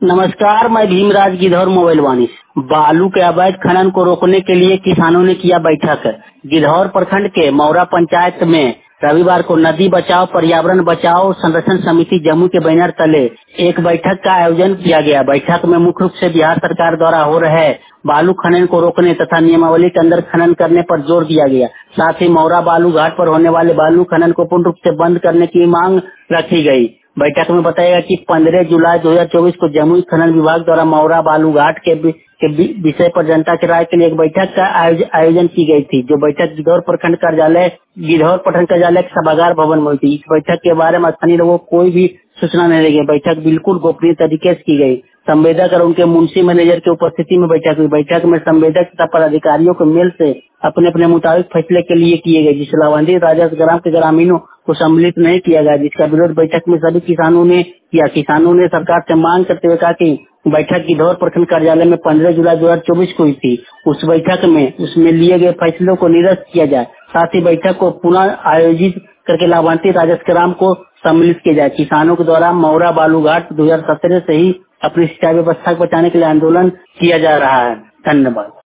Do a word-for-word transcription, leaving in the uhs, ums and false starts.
नमस्कार, मैं भीमराज गिद्धौर मोबाइल वाणी। बालू के अवैध खनन को रोकने के लिए किसानों ने किया बैठक। गिद्धौर प्रखंड के मौरा पंचायत में रविवार को नदी बचाओ पर्यावरण बचाओ संरक्षण समिति जम्मू के बैनर तले एक बैठक का आयोजन किया गया। बैठक में मुख्य रूप से बिहार सरकार द्वारा हो रहे बालू खनन को रोकने तथा नियमावली के अंदर खनन करने पर जोर दिया गया। साथ ही मौरा बालू घाट पर होने वाले बालू खनन को पूर्ण रूप से बंद करने की मांग रखी गई। बैठक में बताया गया कि पंद्रह जुलाई दो हजार चौबीस को जमुई खनन विभाग द्वारा मौरा बालू घाट के के विषय पर जनता की राय के लिए एक बैठक का आयोजन की गई थी, जो बैठक गिद्धौर प्रखंड कार्यालय गिद्धौर प्रखंड कार्यालय के सभागार भवन में हुई थी। इस बैठक के बारे में स्थानीय लोगों को कोई भी सूचना नहीं दी गई। बैठक बिल्कुल गोपनीय तरीके से की गई। संवेदक और उनके मुंशी मैनेजर की उपस्थिति में बैठक हुई। बैठक में संवेदक तथा पदाधिकारियों के मेल से अपने अपने मुताबिक फैसले के लिए किए गए, जिससे लाभान्वित राजस्व ग्राम के ग्रामीणों को सम्मिलित नहीं किया गया, जिसका विरोध बैठक में सभी किसानों ने किया। किसानों ने सरकार से मांग करते हुए कहा कि बैठक गिद्धौर प्रखंड कार्यालय में पंद्रह जुलाई दो हजार चौबीस को हुई थी, उस बैठक में उसमें लिए गए फैसलों को निरस्त किया जाए। साथ ही बैठक को पुनः आयोजित करके लाभान्वित राजस्व ग्राम को सम्मिलित किया जाए। किसानों के द्वारा मौरा बालू घाट दो हजार सत्रह से ही अपनी सिंचाई व्यवस्था को बचाने के लिए आंदोलन किया जा रहा है। धन्यवाद।